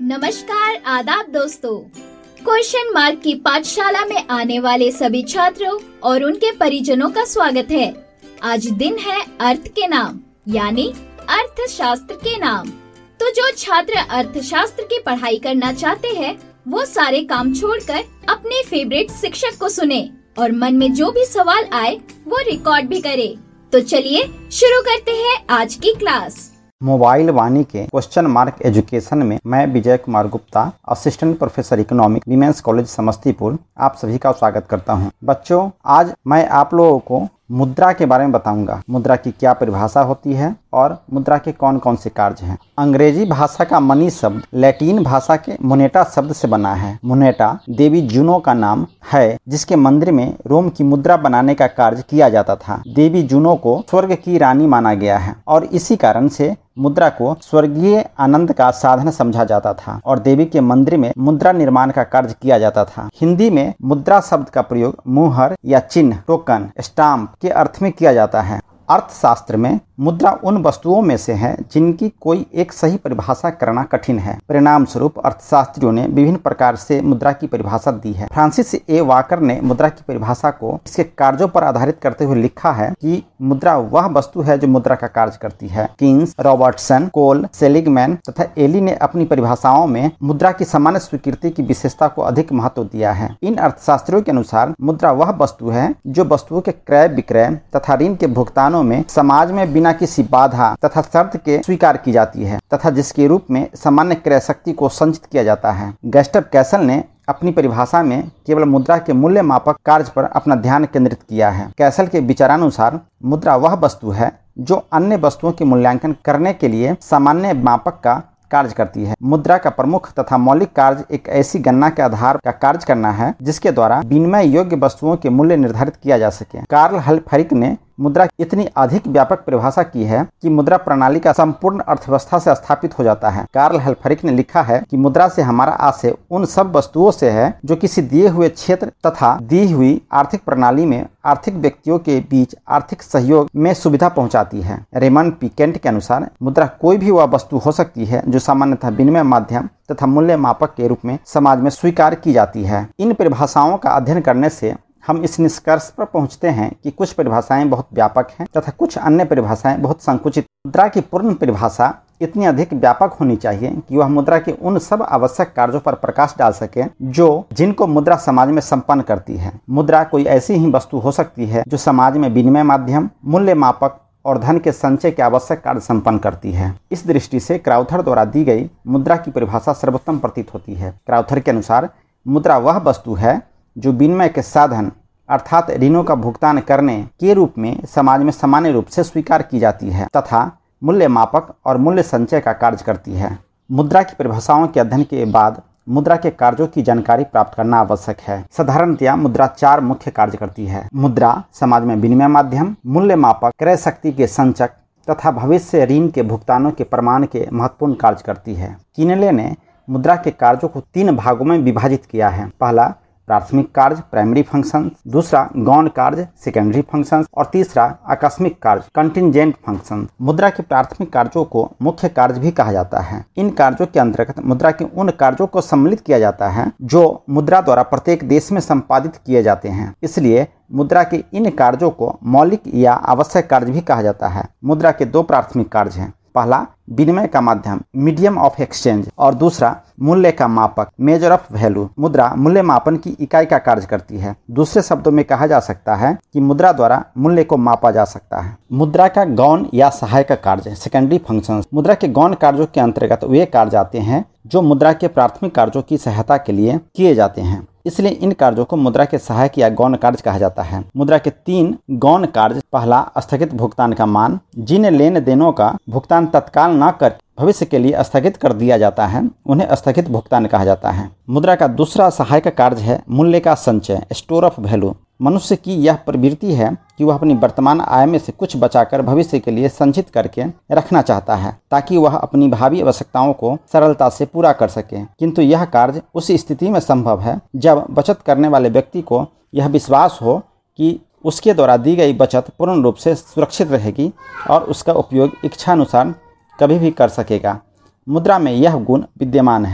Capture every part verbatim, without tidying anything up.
नमस्कार, आदाब दोस्तों। क्वेश्चन मार्क की पाठशाला में आने वाले सभी छात्रों और उनके परिजनों का स्वागत है। आज दिन है अर्थ के नाम यानी अर्थशास्त्र के नाम। तो जो छात्र अर्थशास्त्र की पढ़ाई करना चाहते हैं वो सारे काम छोड़कर अपने फेवरेट शिक्षक को सुने और मन में जो भी सवाल आए वो रिकॉर्ड भी करे। तो चलिए शुरू करते हैं आज की क्लास। मोबाइल वाणी के क्वेश्चन मार्क एजुकेशन में मैं Vijay Kumar Gupta, assistant professor economic, women's college Samastipur, आप सभी का स्वागत करता हूं। बच्चों, आज मैं आप लोगों को मुद्रा के बारे में बताऊंगा। मुद्रा की क्या परिभाषा होती है और मुद्रा के कौन कौन से कार्य हैं। अंग्रेजी भाषा का मनी शब्द लैटिन भाषा के मोनेटा शब्द से बना है। मोनेटा देवी जूनो का नाम है, जिसके मंदिर में रोम की मुद्रा बनाने का कार्य किया जाता था। देवी जूनो को स्वर्ग की रानी माना गया है और इसी कारण से मुद्रा को स्वर्गीय आनंद का साधन समझा जाता था और देवी के मंदिर में मुद्रा निर्माण का कार्य किया जाता था। हिंदी में मुद्रा शब्द का प्रयोग मुहर या चिन्ह, टोकन, स्टाम्प के अर्थ में किया जाता है। अर्थशास्त्र में मुद्रा उन वस्तुओं में से है जिनकी कोई एक सही परिभाषा करना कठिन है। परिणाम स्वरूप अर्थशास्त्रियों ने विभिन्न प्रकार से मुद्रा की परिभाषा दी है। फ्रांसिस ए वाकर ने मुद्रा की परिभाषा को इसके कार्यों पर आधारित करते हुए लिखा है कि मुद्रा वह वस्तु है जो मुद्रा का कार्य करती है। कीन्स, रॉबर्टसन, कोल, सेलिगमैन तथा एली ने अपनी परिभाषाओं में मुद्रा की सामान्य स्वीकृति की विशेषता को अधिक महत्व दिया है। इन अर्थशास्त्रियों के अनुसार मुद्रा वह वस्तु है जो वस्तुओं के क्रय विक्रय तथा ऋण के भुगतानों में समाज में बिना किसी बाधा तथा शर्त के स्वीकार की जाती है तथा जिसके रूप में सामान्य क्रय शक्ति को संचित किया जाता है। गस्टव कैसल ने अपनी परिभाषा में केवल मुद्रा के मूल्य मापक कार्य पर अपना ध्यान केंद्रित किया है। कैसल के विचारानुसार मुद्रा वह वस्तु है जो अन्य वस्तुओं के मूल्यांकन करने के लिए सामान्य मापक का कार्य करती है। मुद्रा का प्रमुख तथा मौलिक कार्य एक ऐसी गणना के आधार का कार्य करना है जिसके द्वारा विनिमय योग्य वस्तुओं के मूल्य निर्धारित किया जा सके। कार्ल हल्फरिक ने मुद्रा इतनी अधिक व्यापक परिभाषा की है कि मुद्रा प्रणाली का संपूर्ण अर्थव्यवस्था से स्थापित हो जाता है। कार्ल हल्फरिक ने लिखा है कि मुद्रा से हमारा आशय उन सब वस्तुओं से है जो किसी दिए हुए क्षेत्र तथा दी हुई आर्थिक प्रणाली में आर्थिक व्यक्तियों के बीच आर्थिक सहयोग में सुविधा पहुंचाती है। रेमंड पिकेंट के अनुसार मुद्रा कोई भी वह वस्तु हो सकती है जो सामान्यतः विनिमय माध्यम तथा मूल्य मापक के रूप में समाज में स्वीकार की जाती है। इन परिभाषाओं का अध्ययन करने से हम इस निष्कर्ष पर पहुंचते हैं कि कुछ परिभाषाएं बहुत व्यापक हैं तथा कुछ अन्य परिभाषाएं बहुत संकुचित। मुद्रा की पूर्ण परिभाषा इतनी अधिक व्यापक होनी चाहिए कि वह मुद्रा के उन सब आवश्यक कार्यों पर प्रकाश डाल सके जो जिनको मुद्रा समाज में संपन्न करती है। मुद्रा कोई ऐसी ही वस्तु हो सकती है जो समाज में विनिमय माध्यम, मूल्य मापक और धन के संचय के आवश्यक कार्य संपन्न करती है। इस दृष्टि से क्राउथर द्वारा दी गई मुद्रा की परिभाषा सर्वोत्तम प्रतीत होती है। क्राउथर के अनुसार मुद्रा वह वस्तु है जो विनिमय के साधन अर्थात ऋणों का भुगतान करने के रूप में समाज में सामान्य रूप से स्वीकार की जाती है तथा मूल्य मापक और मूल्य संचय का कार्य करती है। मुद्रा की परिभाषाओं के अध्ययन के बाद मुद्रा के कार्यों की जानकारी प्राप्त करना आवश्यक है। साधारणतया मुद्रा चार मुख्य कार्य करती है। मुद्रा समाज में विनिमय माध्यम, मूल्य मापक, क्रय शक्ति के संचक तथा भविष्य ऋण के भुगतानों के प्रमाण के महत्वपूर्ण कार्य करती है। किनले ने मुद्रा के कार्यों को तीन भागों में विभाजित किया है। पहला प्राथमिक कार्य, प्राइमरी फंक्शन, दूसरा गौण कार्य, सेकेंडरी फंक्शन और तीसरा आकस्मिक कार्य, कंटिंजेंट फंक्शन। मुद्रा के प्राथमिक कार्यों को मुख्य कार्य भी कहा जाता है। इन कार्यों के अंतर्गत मुद्रा के उन कार्यों को सम्मिलित किया जाता है जो मुद्रा द्वारा प्रत्येक देश में संपादित किए जाते हैं। इसलिए मुद्रा के इन कार्यों को मौलिक या आवश्यक कार्य भी कहा जाता है। मुद्रा के दो प्राथमिक कार्य हैं। पहला विनिमय का माध्यम, मीडियम ऑफ एक्सचेंज, और दूसरा मूल्य का मापक, मेजर ऑफ वैल्यू। मुद्रा मूल्य मापन की इकाई का कार्य करती है। दूसरे शब्दों में कहा जा सकता है कि मुद्रा द्वारा मूल्य को मापा जा सकता है। मुद्रा का गौण या सहायक कार्य, सेकेंडरी फंक्शंस। मुद्रा के गौण कार्यों के अंतर्गत वे कार्य आते हैं जो मुद्रा के प्राथमिक कार्यों की सहायता के लिए किए जाते हैं, इसलिए इन कार्यों को मुद्रा के सहायक या गौण कार्य कहा जाता है। मुद्रा के तीन गौण कार्य, पहला स्थगित भुगतान का मान, जिन लेन देनों का भुगतान तत्काल न कर भविष्य के लिए स्थगित कर दिया जाता है उन्हें स्थगित भुगतान कहा जाता है। मुद्रा का दूसरा सहायक कार्य है मूल्य का संचय, स्टोर ऑफ वैल्यू। मनुष्य की यह प्रवृत्ति है कि वह अपनी वर्तमान आय में से कुछ बचाकर भविष्य के लिए संचित करके रखना चाहता है ताकि वह अपनी भावी आवश्यकताओं को सरलता से पूरा कर सके। किंतु यह कार्य उस स्थिति में संभव है जब बचत करने वाले व्यक्ति को यह विश्वास हो कि उसके द्वारा दी गई बचत पूर्ण रूप से सुरक्षित रहेगी और उसका उपयोग इच्छानुसार कभी भी कर सकेगा। मुद्रा में यह गुण विद्यमान है।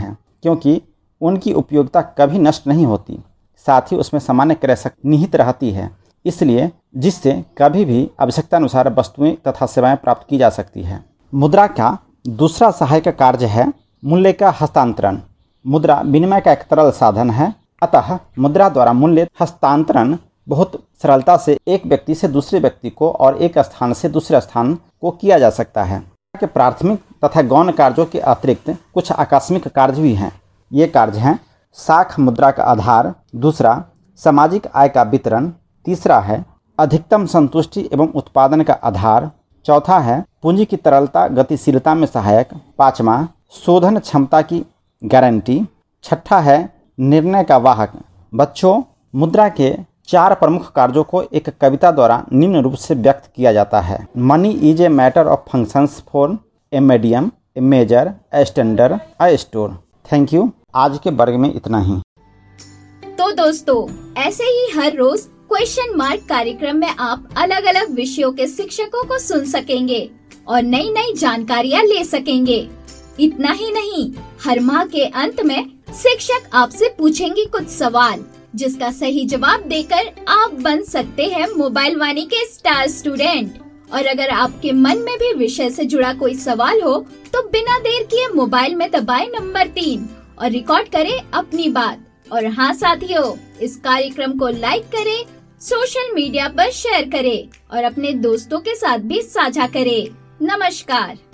क्योंकि उनकी उपयोगिता कभी नष्ट नहीं होती, साथ ही उसमें सामान्य क्रय शक्ति निहित रहती है, इसलिए जिससे कभी भी आवश्यकता अनुसार वस्तुएं तथा सेवाएं प्राप्त की जा सकती है। मुद्रा का दूसरा सहायक कार्य है मूल्य का हस्तांतरण। मुद्रा विनिमय का एक तरल साधन है, अतः मुद्रा द्वारा मूल्य हस्तांतरण बहुत सरलता से एक व्यक्ति से दूसरे व्यक्ति को और एक स्थान से दूसरे स्थान को किया जा सकता है। के प्राथमिक तथा गौण कार्यों के अतिरिक्त कुछ आकस्मिक कार्य भी हैं। ये कार्य हैं साख मुद्रा का आधार, दूसरा सामाजिक आय का वितरण, तीसरा है अधिकतम संतुष्टि एवं उत्पादन का आधार, चौथा है पूंजी की तरलता गतिशीलता में सहायक, पाँचवा शोधन क्षमता की गारंटी, छठा है निर्णय का वाहक। बच्चों, मुद्रा के चार प्रमुख कार्यों को एक कविता द्वारा निम्न रूप से व्यक्त किया जाता है। Money is a matter of functions four a medium, a measure, a standard, a store. Thank you. आज के वर्ग में इतना ही। तो दोस्तों, ऐसे ही हर रोज क्वेश्चन मार्क कार्यक्रम में आप अलग अलग विषयों के शिक्षकों को सुन सकेंगे और नई नई जानकारियाँ ले सकेंगे। इतना ही नहीं, हर माह के अंत में शिक्षक आपसे पूछेंगे कुछ सवाल, जिसका सही जवाब देकर आप बन सकते हैं मोबाइल वाणी के स्टार स्टूडेंट। और अगर आपके मन में भी विषय से जुड़ा कोई सवाल हो तो बिना देर किए मोबाइल में दबाएं नंबर तीन और रिकॉर्ड करें अपनी बात। और हाँ साथियों, इस कार्यक्रम को लाइक करें, सोशल मीडिया पर शेयर करें और अपने दोस्तों के साथ भी साझा करें। नमस्कार।